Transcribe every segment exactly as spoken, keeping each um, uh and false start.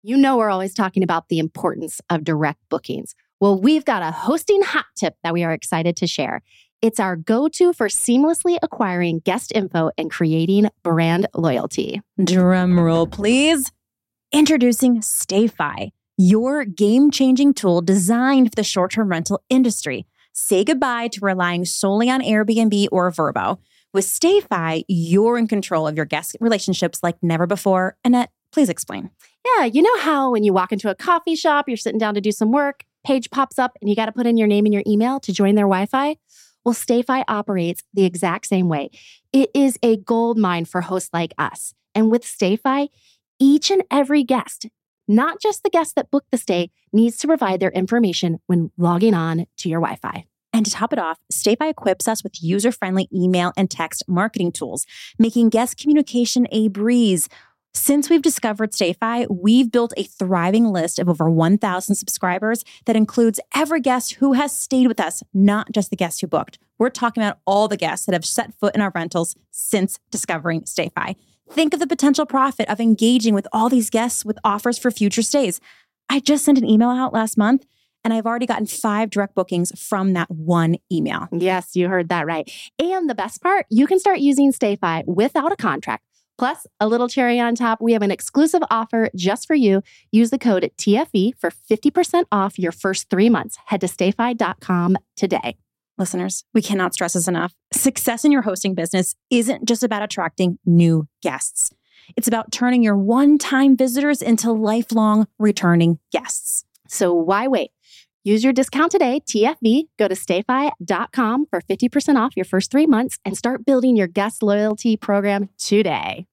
You know we're always talking about the importance of direct bookings. Well, we've got a hosting hot tip that we are excited to share. It's our go-to for seamlessly acquiring guest info and creating brand loyalty. Drum roll, please. Introducing StayFi, your game-changing tool designed for the short-term rental industry. Say goodbye to relying solely on Airbnb or Vrbo. With StayFi, you're in control of your guest relationships like never before. Annette, please explain. Yeah, you know how when you walk into a coffee shop, you're sitting down to do some work, page pops up and you got to put in your name and your email to join their Wi-Fi? Well, StayFi operates the exact same way. It is a gold mine for hosts like us. And with StayFi, each and every guest, not just the guest that booked the stay, needs to provide their information when logging on to your Wi-Fi. And to top it off, StayFi equips us with user-friendly email and text marketing tools, making guest communication a breeze. Since we've discovered StayFi, we've built a thriving list of over one thousand subscribers that includes every guest who has stayed with us, not just the guests who booked. We're talking about all the guests that have set foot in our rentals since discovering StayFi. Think of the potential profit of engaging with all these guests with offers for future stays. I just sent an email out last month, and I've already gotten five direct bookings from that one email. Yes, you heard that right. And the best part, you can start using StayFi without a contract. Plus, a little cherry on top, we have an exclusive offer just for you. Use the code T F E for fifty percent off your first three months. Head to stay fi dot com today. Listeners, we cannot stress this enough. Success in your hosting business isn't just about attracting new guests. It's about turning your one-time visitors into lifelong returning guests. So why wait? Use your discount today, T F V. Go to stay fi dot com for fifty percent off your first three months and start building your guest loyalty program today.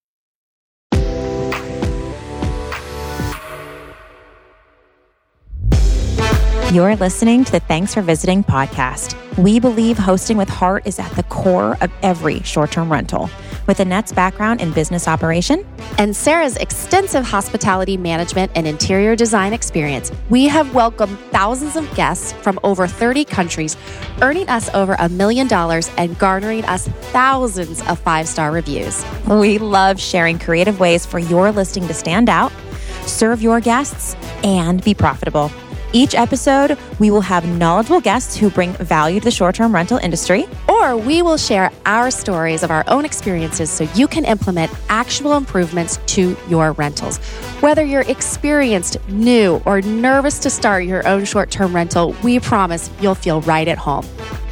You're listening to the Thanks for Visiting podcast. We believe hosting with heart is at the core of every short-term rental. With Annette's background in business operation and Sarah's extensive hospitality management and interior design experience, we have welcomed thousands of guests from over thirty countries, earning us over a million dollars and garnering us thousands of five-star reviews. We love sharing creative ways for your listing to stand out, serve your guests, and be profitable. Each episode, we will have knowledgeable guests who bring value to the short-term rental industry. Or we will share our stories of our own experiences so you can implement actual improvements to your rentals. Whether you're experienced, new, or nervous to start your own short-term rental, we promise you'll feel right at home.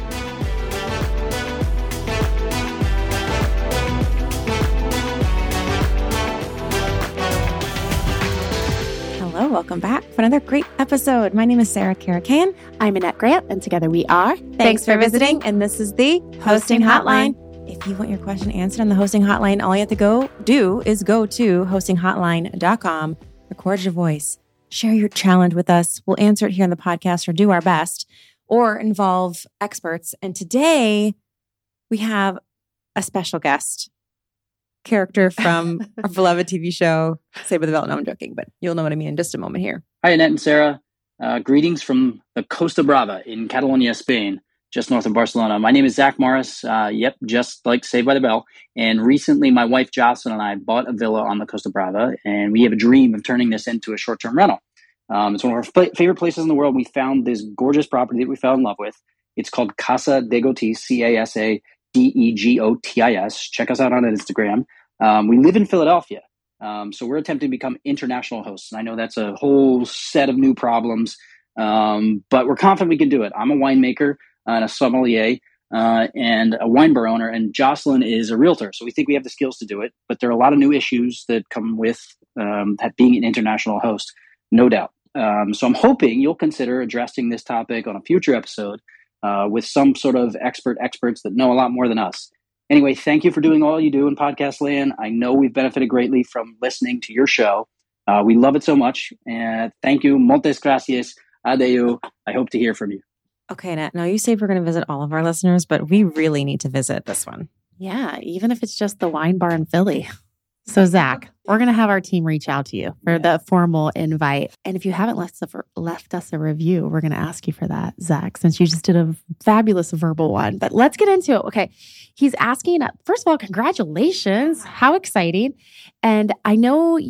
Welcome back for another great episode. My name is Sarah Karakayan. I'm Annette Grant, and together we are Thanks, Thanks for visiting. And this is the Hosting Hotline. If you want your question answered on the Hosting Hotline, all you have to go do is go to hosting hotline dot com, record your voice, share your challenge with us. We'll answer it here on the podcast or do our best, or involve experts. And today we have a special guest. Character from our beloved T V show, Saved by the Bell. No, I'm joking, but you'll know what I mean in just a moment here. Hi, Annette and Sarah. Uh, greetings from the Costa Brava in Catalonia, Spain, just north of Barcelona. My name is Zach Morris. Uh, yep, just like Saved by the Bell. And recently, my wife Jocelyn and I bought a villa on the Costa Brava, and we have a dream of turning this into a short-term rental. Um, it's one of our f- favorite places in the world. We found this gorgeous property that we fell in love with. It's called Casa Degotis, C A S A D E G O T I S. Check us out on Instagram. Um, we live in Philadelphia, um, so we're attempting to become international hosts. And I know that's a whole set of new problems, um, but we're confident we can do it. I'm a winemaker and a sommelier uh, and a wine bar owner, and Jocelyn is a realtor. So we think we have the skills to do it, but there are a lot of new issues that come with um, that being an international host, no doubt. Um, so I'm hoping you'll consider addressing this topic on a future episode uh, with some sort of expert experts that know a lot more than us. Anyway, thank you for doing all you do in podcast land. I know we've benefited greatly from listening to your show. Uh, we love it so much. And thank you. Moltes gracias. Adeu. I hope to hear from you. Okay, Annette. Now you say we're going to visit all of our listeners, but we really need to visit this one. Yeah, even if it's just the wine bar in Philly. So Zach, we're going to have our team reach out to you for the formal invite. And if you haven't left, left us a review, we're going to ask you for that, Zach, since you just did a fabulous verbal one. But let's get into it. Okay. He's asking, first of all, congratulations. How exciting. And I know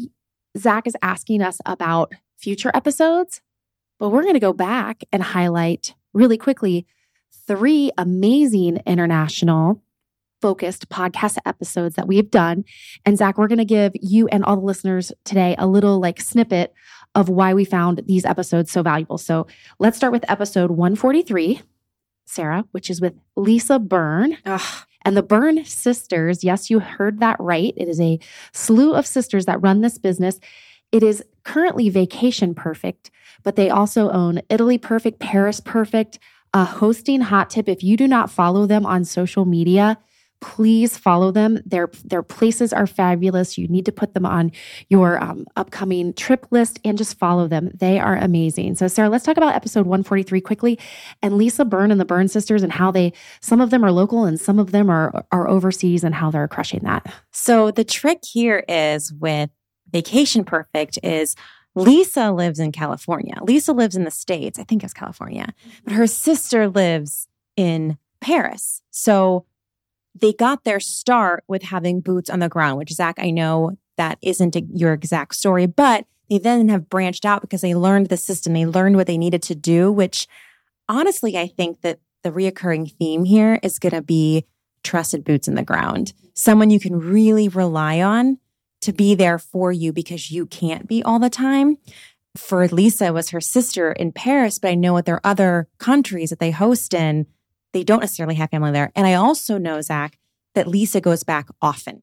Zach is asking us about future episodes, but we're going to go back and highlight really quickly three amazing international focused podcast episodes that we've done. And Zach, we're going to give you and all the listeners today a little like snippet of why we found these episodes so valuable. So let's start with episode one forty-three, Sarah, which is with Lisa Byrne. Ugh. And the Byrne sisters. Yes, you heard that right. It is a slew of sisters that run this business. It is currently Vacation Perfect, but they also own Italy Perfect, Paris Perfect, a hosting hot tip. If you do not follow them on social media, please follow them. Their, their places are fabulous. You need to put them on your um, upcoming trip list and just follow them. They are amazing. So Sarah, let's talk about episode one forty-three quickly, and Lisa Byrne and the Byrne sisters and how they, some of them are local and some of them are, are overseas and how they're crushing that. So the trick here is with Vacation Perfect is Lisa lives in California. Lisa lives in the States. I think it's California, but her sister lives in Paris. So they got their start with having boots on the ground, which, Zach, I know that isn't a, your exact story, but they then have branched out because they learned the system. They learned what they needed to do, which honestly, I think that the reoccurring theme here is going to be trusted boots in the ground. Someone you can really rely on to be there for you because you can't be all the time. For Lisa, it was her sister in Paris, but I know what their other countries that they host in, they don't necessarily have family there. And I also know, Zach, that Lisa goes back often.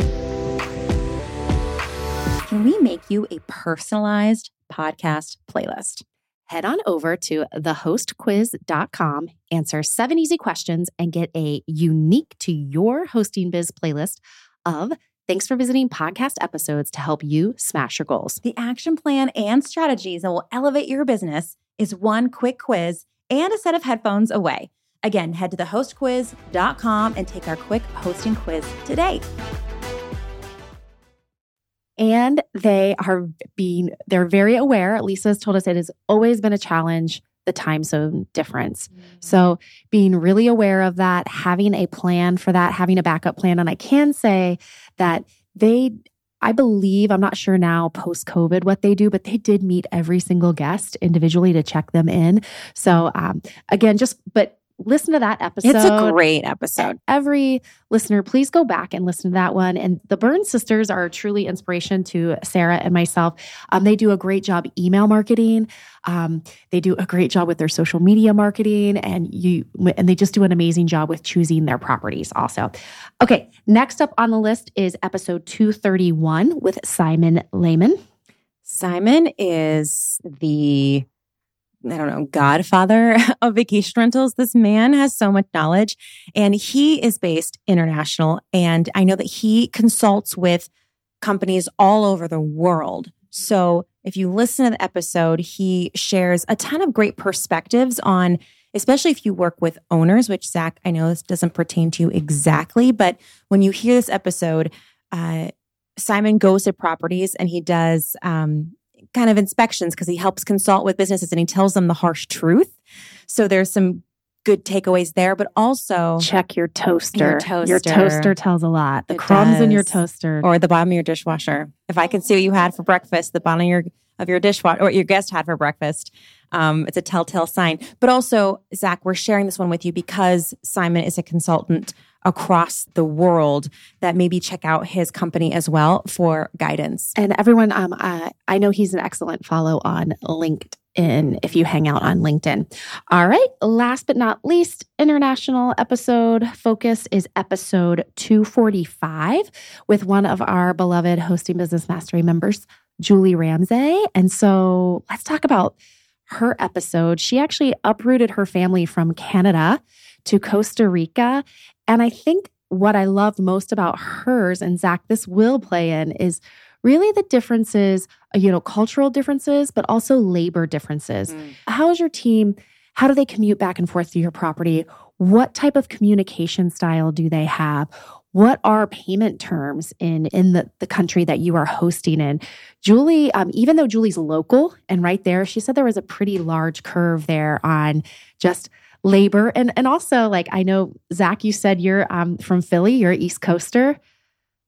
Can we make you a personalized podcast playlist? Head on over to the host quiz dot com, answer seven easy questions, and get a unique to your hosting biz playlist of thanks for visiting podcast episodes to help you smash your goals. The action plan and strategies that will elevate your business is one quick quiz and a set of headphones away. Again, head to the host quiz dot com and take our quick hosting quiz today. And they are being, they're very aware. Lisa's told us it has always been a challenge, the time zone difference. Mm-hmm. So being really aware of that, having a plan for that, having a backup plan. And I can say that they, I believe, I'm not sure now post-COVID what they do, but they did meet every single guest individually to check them in. So um, again, just, but listen to that episode. It's a great episode. Every listener, please go back and listen to that one. And the Byrne sisters are truly inspiration to Sarah and myself. Um, they do a great job email marketing. Um, they do a great job with their social media marketing, and you and they just do an amazing job with choosing their properties also. Okay, next up on the list is episode two thirty-one with Simon Lehman. Simon is the I don't know, godfather of vacation rentals. This man has so much knowledge, and he is based international. And I know that he consults with companies all over the world. So if you listen to the episode, he shares a ton of great perspectives on, especially if you work with owners, which Zach, I know this doesn't pertain to you exactly, but when you hear this episode, uh, Simon goes to properties and he does, um, kind of inspections because he helps consult with businesses and he tells them the harsh truth. So there's some good takeaways there, but also check your toaster. Your toaster, your toaster tells a lot. The it crumbs does. in your toaster. Or the bottom of your dishwasher. If I could see what you had for breakfast, the bottom of your, of your dishwasher, or what your guest had for breakfast, um, it's a telltale sign. But also, Zach, we're sharing this one with you because Simon is a consultant across the world that maybe check out his company as well for guidance. And everyone, um, uh, I know he's an excellent follow on LinkedIn if you hang out on LinkedIn. All right. Last but not least, international episode focus is episode two forty-five with one of our beloved Hosting Business Mastery members, Julie Ramsey. And so let's talk about her episode. She actually uprooted her family from Canada to Costa Rica. And I think what I loved most about hers, and Zach, this will play in, is really the differences, you know, cultural differences, but also labor differences. Mm. How is your team? How do they commute back and forth to your property? What type of communication style do they have? What are payment terms in, in the, the country that you are hosting in? Julie, um, even though Julie's local and right there, she said there was a pretty large curve there on just labor. And and also, like, I know, Zach, you said you're um, from Philly, you're an East Coaster.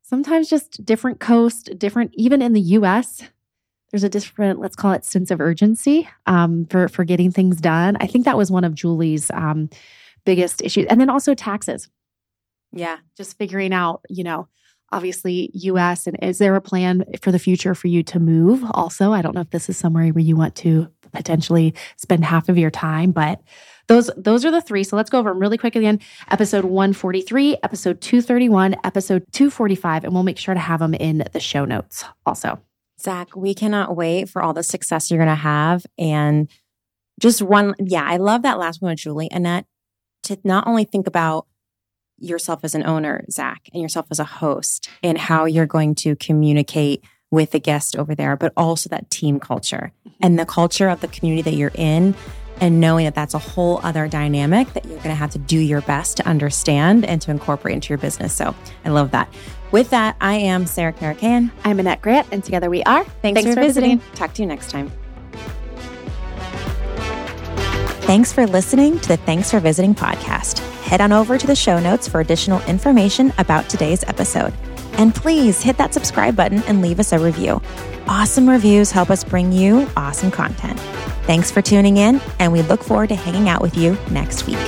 sometimes just different coast, different, even in the U S, there's a different, let's call it sense of urgency um, for, for getting things done. I think that was one of Julie's um, biggest issues. And then also taxes. Yeah. Just figuring out, you know, obviously U S, and is there a plan for the future for you to move also? I don't know if this is somewhere where you want to potentially spend half of your time, but those those are the three. So let's go over them really quick again. Episode one forty-three, episode two thirty-one, episode two forty-five, and we'll make sure to have them in the show notes also. Zach, we cannot wait for all the success you're going to have. And just one, yeah, I love that last one with Julie. Annette, to not only think about yourself as an owner, Zach, and yourself as a host and how you're going to communicate with the guest over there, but also that team culture and the culture of the community that you're in, and knowing that that's a whole other dynamic that you're going to have to do your best to understand and to incorporate into your business. So I love that. With that, I am Sarah Karakan. I'm Annette Grant, and together we are. Thanks, Thanks for, for visiting. visiting. Talk to you next time. Thanks for listening to the Thanks for Visiting podcast. Head on over to the show notes for additional information about today's episode. And please hit that subscribe button and leave us a review. Awesome reviews help us bring you awesome content. Thanks for tuning in, and we look forward to hanging out with you next week.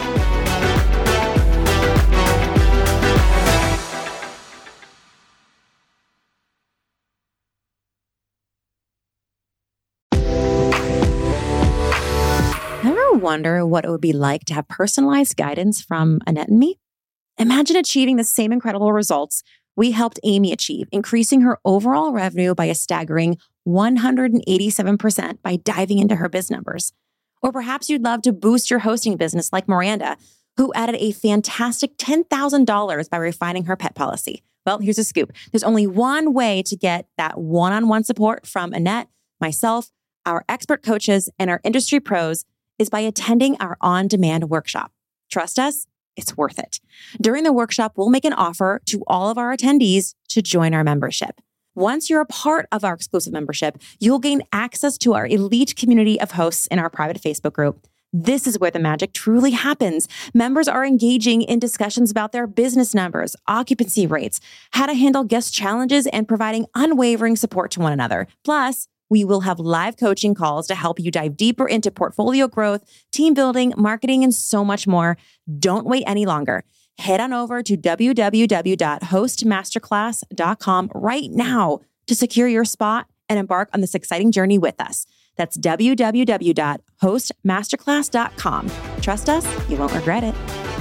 Ever wonder what it would be like to have personalized guidance from Annette and me? Imagine achieving the same incredible results we helped Amy achieve, increasing her overall revenue by a staggering one hundred eighty-seven percent by diving into her biz numbers. Or perhaps you'd love to boost your hosting business like Miranda, who added a fantastic ten thousand dollars by refining her pet policy. Well, here's a scoop. There's only one way to get that one-on-one support from Annette, myself, our expert coaches, and our industry pros is by attending our on-demand workshop. Trust us, it's worth it. During the workshop, we'll make an offer to all of our attendees to join our membership. Once you're a part of our exclusive membership, you'll gain access to our elite community of hosts in our private Facebook group. This is where the magic truly happens. Members are engaging in discussions about their business numbers, occupancy rates, how to handle guest challenges, and providing unwavering support to one another. Plus, we will have live coaching calls to help you dive deeper into portfolio growth, team building, marketing, and so much more. Don't wait any longer. Head on over to w w w dot host masterclass dot com right now to secure your spot and embark on this exciting journey with us. That's w w w dot host masterclass dot com. Trust us, you won't regret it.